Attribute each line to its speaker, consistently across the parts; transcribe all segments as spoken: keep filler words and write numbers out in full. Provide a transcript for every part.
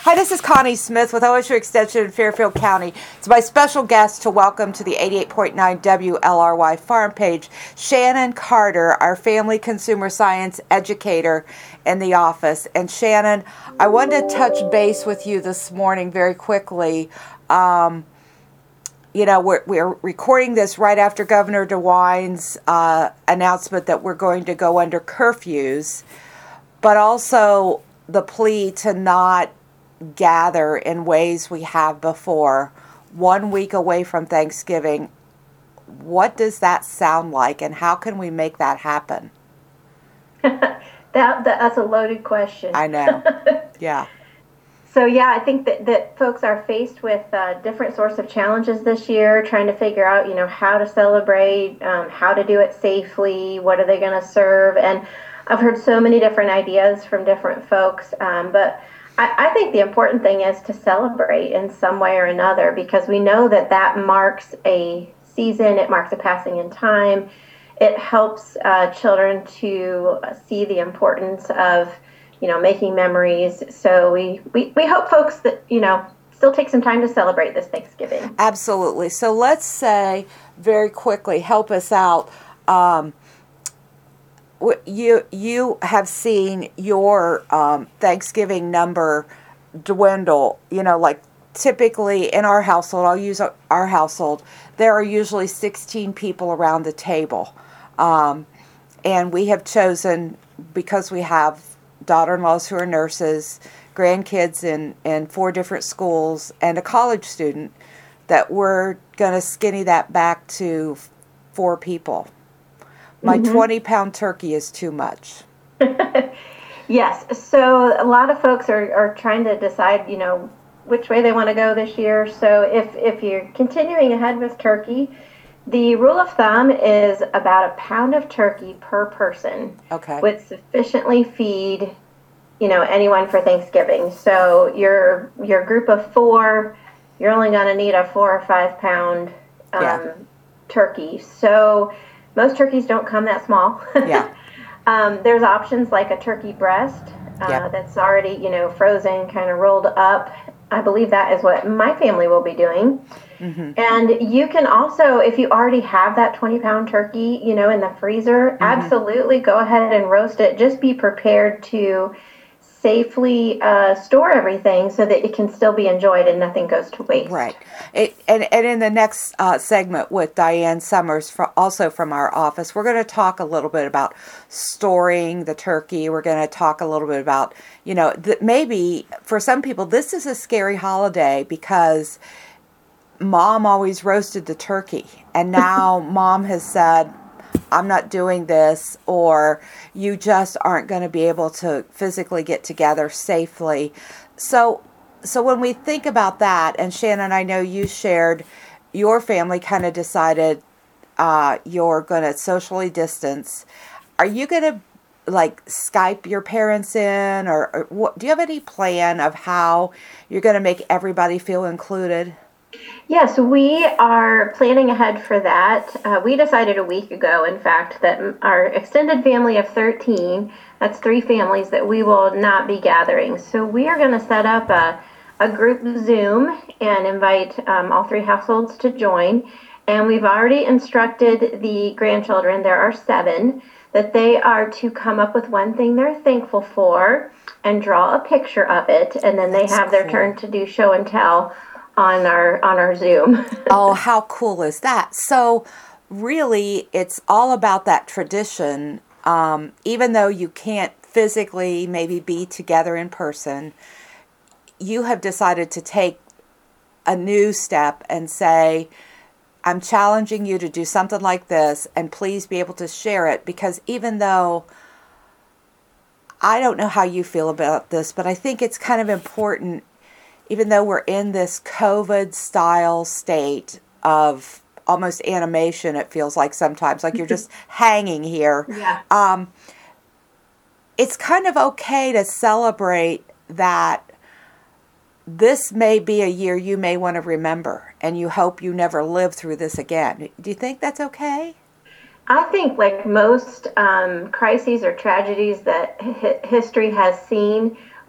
Speaker 1: Hi, this is Connie Smith with O S U Extension in Fairfield County. It's my special guest to welcome to the eighty-eight point nine W L R Y farm page, Shannon Carter, our family consumer science educator in the office. And Shannon, I wanted to touch base with you this morning very quickly. Um, you know, we're, we're recording this right after Governor DeWine's uh, announcement that we're going to go under curfews, but also the plea to not gather in ways we have before, one week away from Thanksgiving. What does that sound like, and how can we make that happen?
Speaker 2: that, that that's a loaded question.
Speaker 1: I know. Yeah.
Speaker 2: So yeah, I think that, that folks are faced with uh, different sorts of challenges this year, trying to figure out, you know, how to celebrate, um, how to do it safely, what are they going to serve, and I've heard so many different ideas from different folks, um, but I think the important thing is to celebrate in some way or another, because we know that that marks a season, it marks a passing in time. It helps uh, children to see the importance of, you know, making memories. So we, we, we hope folks that, you know, still take some time to celebrate this Thanksgiving.
Speaker 1: Absolutely. So let's say very quickly, help us out. Um, You you have seen your um, Thanksgiving number dwindle. You know, like typically in our household, I'll use our household, there are usually sixteen people around the table. Um, and we have chosen, because we have daughter-in-laws who are nurses, grandkids in, in four different schools, and a college student, that we're going to skinny that back to four people. My mm-hmm. twenty-pound turkey is too much.
Speaker 2: Yes. So a lot of folks are, are trying to decide, you know, which way they want to go this year. So if, if you're continuing ahead with turkey, the rule of thumb is about a pound of turkey per person.
Speaker 1: Okay.
Speaker 2: Would sufficiently feed, you know, anyone for Thanksgiving. So your your group of four, you're only going to need a four or five pound um, yeah. turkey. So most turkeys don't come that small.
Speaker 1: Yeah.
Speaker 2: um, there's options like a turkey breast uh, yep. that's already, you know, frozen, kind of rolled up. I believe that is what my family will be doing. Mm-hmm. And you can also, if you already have that twenty-pound turkey, you know, in the freezer, mm-hmm. absolutely go ahead and roast it. Just be prepared to safely uh, store everything so that it can still be enjoyed and nothing goes to waste.
Speaker 1: Right. It, and, and in the next uh, segment with Diane Summers, for, also from our office, we're going to talk a little bit about storing the turkey. We're going to talk a little bit about, you know, that maybe for some people this is a scary holiday because mom always roasted the turkey, and now mom has said, I'm not doing this, or you just aren't going to be able to physically get together safely. So so when we think about that, and Shannon, I know you shared your family kind of decided uh, you're going to socially distance. Are you going to like Skype your parents in, or, or what, do you have any plan of how you're going to make everybody feel included?
Speaker 2: Yes, we are planning ahead for that. Uh, we decided a week ago, in fact, that our extended family of thirteen, that's three families, that we will not be gathering. So we are going to set up a, a group Zoom and invite um, all three households to join. And we've already instructed the grandchildren, there are seven, that they are to come up with one thing they're thankful for and draw a picture of it. And then they
Speaker 1: That's
Speaker 2: have
Speaker 1: cool.
Speaker 2: their turn to do show and tell on our on our Zoom.
Speaker 1: Oh, how cool is that? So really, it's all about that tradition. Um, even though you can't physically maybe be together in person, you have decided to take a new step and say, I'm challenging you to do something like this, and please be able to share it, because even though I don't know how you feel about this, but I think it's kind of important, even though we're in this COVID-style state of almost animation, it feels like sometimes, like you're just hanging here.
Speaker 2: Yeah.
Speaker 1: Um, it's kind of okay to celebrate that this may be a year you may want to remember, and you hope you never live through this again. Do you think that's okay?
Speaker 2: I think, like most um, crises or tragedies that hi- history has seen,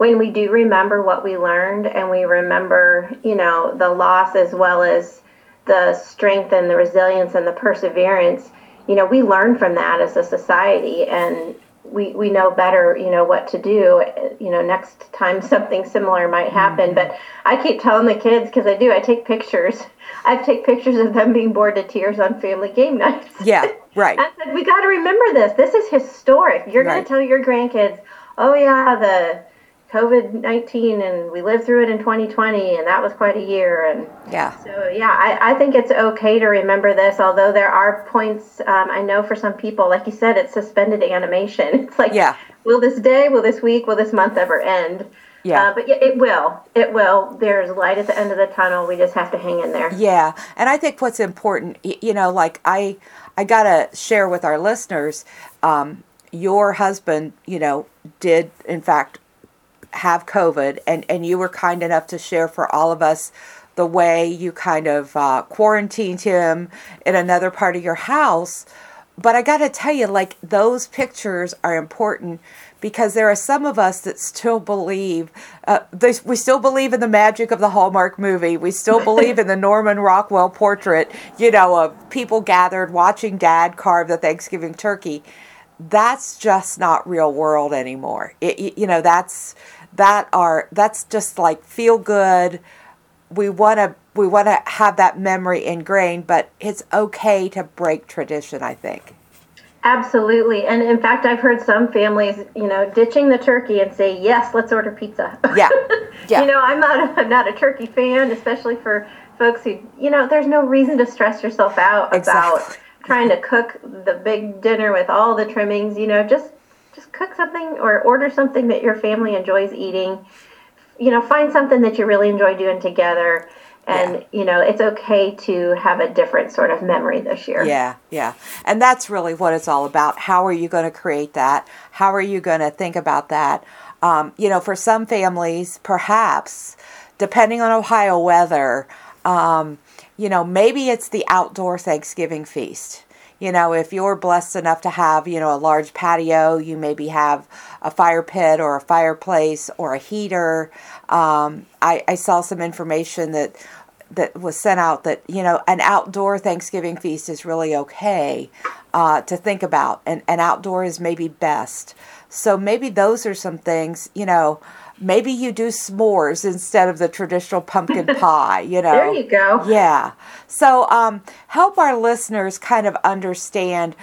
Speaker 2: when we do remember what we learned and we remember, you know, the loss as well as the strength and the resilience and the perseverance, you know, we learn from that as a society, and we, we know better, you know, what to do, you know, next time something similar might happen. Mm-hmm. But I keep telling the kids, because I do, I take pictures. I take pictures of them being bored to tears on family game nights.
Speaker 1: Yeah, right.
Speaker 2: I said, we got to remember this. This is historic. You're right. going to tell your grandkids, oh, yeah, the COVID nineteen, and we lived through it in twenty twenty, and that was quite a year. And
Speaker 1: yeah.
Speaker 2: So, yeah, I, I think it's okay to remember this, although there are points, um, I know for some people, like you said, it's suspended animation. It's like, yeah. will this day, will this week, will this month ever end? Yeah. Uh, but yeah, it will. It will. There's light at the end of the tunnel. We just have to hang in there.
Speaker 1: Yeah. And I think what's important, you know, like I, I got to share with our listeners, um, your husband, you know, did, in fact, have COVID, and, and you were kind enough to share for all of us the way you kind of uh, quarantined him in another part of your house. But I got to tell you, like, those pictures are important because there are some of us that still believe, uh, they, we still believe in the magic of the Hallmark movie. We still believe in the Norman Rockwell portrait, you know, of people gathered watching Dad carve the Thanksgiving turkey. That's just not real world anymore. It, you know, that's that are that's just like feel good. We want to we want to have that memory ingrained, but it's okay to break tradition, I think.
Speaker 2: Absolutely. And in fact, I've heard some families, you know, ditching the turkey and say, yes, let's order pizza.
Speaker 1: Yeah. Yeah.
Speaker 2: You know, I'm not a, I'm not a turkey fan, especially for folks who, you know, there's no reason to stress yourself out
Speaker 1: exactly.
Speaker 2: about trying to cook the big dinner with all the trimmings. You know, just just cook something or order something that your family enjoys eating. You know, find something that you really enjoy doing together. And, yeah. you know, it's okay to have a different sort of memory this year.
Speaker 1: Yeah, yeah. And that's really what it's all about. How are you going to create that? How are you going to think about that? Um, you know, for some families, perhaps, depending on Ohio weather, um, you know, maybe it's the outdoor Thanksgiving feast. You know, if you're blessed enough to have, you know, a large patio, you maybe have a fire pit or a fireplace or a heater. Um, I, I saw some information that that was sent out that, you know, an outdoor Thanksgiving feast is really okay uh, to think about. And, and outdoor is maybe best. So maybe those are some things, you know, maybe you do s'mores instead of the traditional pumpkin pie, you know.
Speaker 2: There you go.
Speaker 1: Yeah. So um, help our listeners kind of understand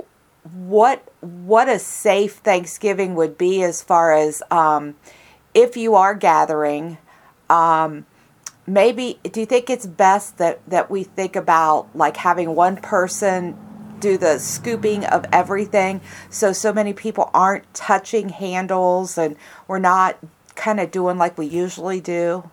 Speaker 1: what what a safe Thanksgiving would be as far as um, if you are gathering. Um, maybe, do you think it's best that, that we think about like having one person do the scooping of everything so so many people aren't touching handles and we're not kind of doing like we usually do?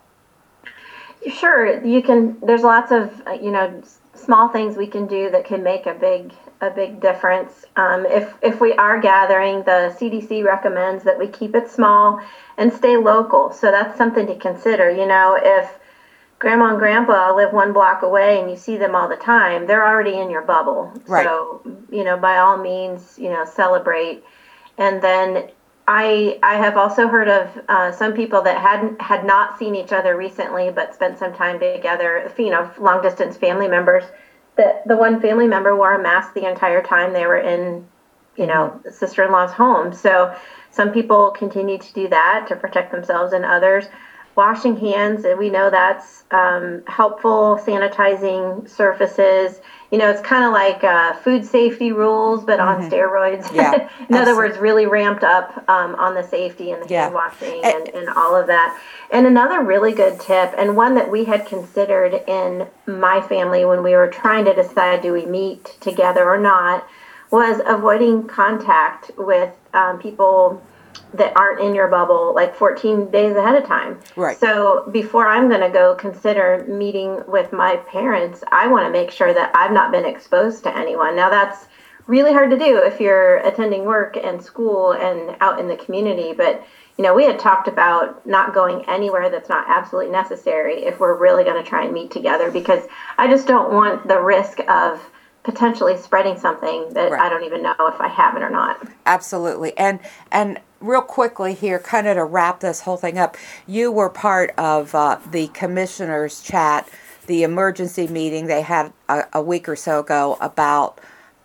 Speaker 2: Sure, you can. There's lots of you know small things we can do that can make a big a big difference. Um, if if we are gathering, the C D C recommends that we keep it small and stay local. So that's something to consider. You know, if Grandma and Grandpa live one block away and you see them all the time, they're already in your bubble.
Speaker 1: Right.
Speaker 2: So you know, by all means, you know, celebrate. And then I I have also heard of uh, some people that hadn't had not seen each other recently, but spent some time together. You know, long distance family members. That the one family member wore a mask the entire time they were in, you know, sister-in-law's home. So some people continue to do that to protect themselves and others. Washing hands, and we know that's um, helpful. Sanitizing surfaces. You know, it's kind of like uh, food safety rules, but mm-hmm. on steroids.
Speaker 1: Yeah,
Speaker 2: in
Speaker 1: absolutely.
Speaker 2: other words, really ramped up um, on the safety and the
Speaker 1: yeah.
Speaker 2: hand washing and, and all of that. And another really good tip, and one that we had considered in my family when we were trying to decide do we meet together or not, was avoiding contact with um, people that aren't in your bubble like fourteen days ahead of time.
Speaker 1: Right.
Speaker 2: So before I'm going to go consider meeting with my parents, I want to make sure that I've not been exposed to anyone. Now that's really hard to do if you're attending work and school and out in the community. But, you know, we had talked about not going anywhere that's not absolutely necessary if we're really going to try and meet together, because I just don't want the risk of potentially spreading something that right. I don't even know if I have it or not.
Speaker 1: Absolutely. And, and, real quickly here, kind of to wrap this whole thing up, you were part of uh, the commissioners' chat, the emergency meeting they had a, a week or so ago about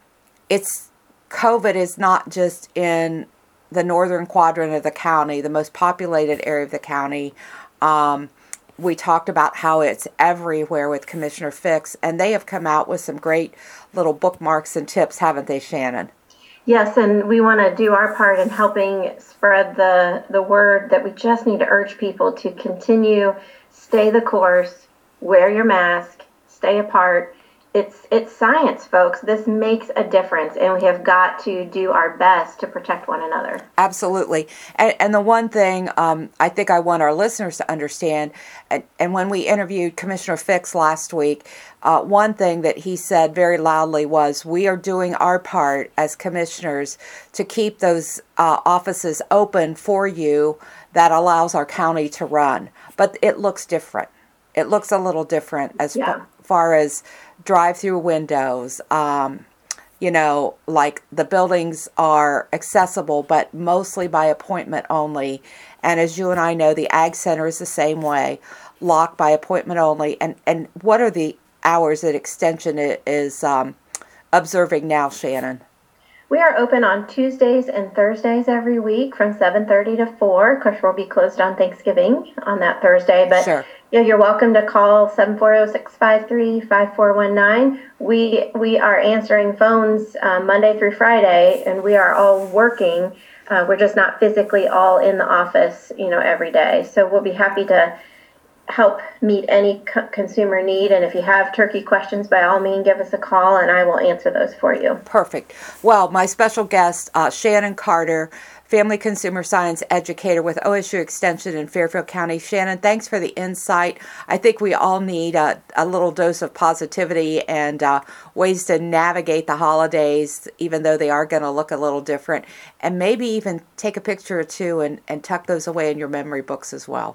Speaker 1: it's COVID is not just in the northern quadrant of the county, the most populated area of the county. Um, we talked about how it's everywhere with Commissioner Fix, and they have come out with some great little bookmarks and tips, haven't they, Shannon?
Speaker 2: Yes, and we want to do our part in helping spread the, the word that we just need to urge people to continue, stay the course, wear your mask, stay apart. It's it's science, folks. This makes a difference, and we have got to do our best to protect one another.
Speaker 1: Absolutely. And, and the one thing um, I think I want our listeners to understand, and, and when we interviewed Commissioner Fix last week, uh, one thing that he said very loudly was, we are doing our part as commissioners to keep those uh, offices open for you that allows our county to run. But it looks different. It looks a little different as yeah. far, far as drive-through windows. Um, you know, like the buildings are accessible, but mostly by appointment only. And as you and I know, the Ag Center is the same way, locked by appointment only. And, and what are the hours that Extension is um, observing now, Shannon?
Speaker 2: We are open on Tuesdays and Thursdays every week from seven thirty to four. Of course, we'll be closed on Thanksgiving on that Thursday, but sure. Yeah, you're welcome to call seven four zero, six five three, five four one nine. We we are answering phones uh, Monday through Friday, and we are all working. Uh, we're just not physically all in the office, you know, every day. So we'll be happy to help meet any co- consumer need. And if you have turkey questions, by all means, give us a call, and I will answer those for you.
Speaker 1: Perfect. Well, my special guest, uh, Shannon Carter, Family Consumer Science Educator with O S U Extension in Fairfield County. Shannon, thanks for the insight. I think we all need a, a little dose of positivity and uh, ways to navigate the holidays, even though they are going to look a little different. And maybe even take a picture or two and, and tuck those away in your memory books as well.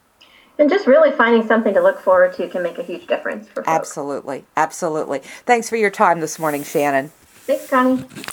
Speaker 2: And just really finding something to look forward to can make a huge difference for folks.
Speaker 1: Absolutely. Absolutely. Thanks for your time this morning, Shannon.
Speaker 2: Thanks, Connie.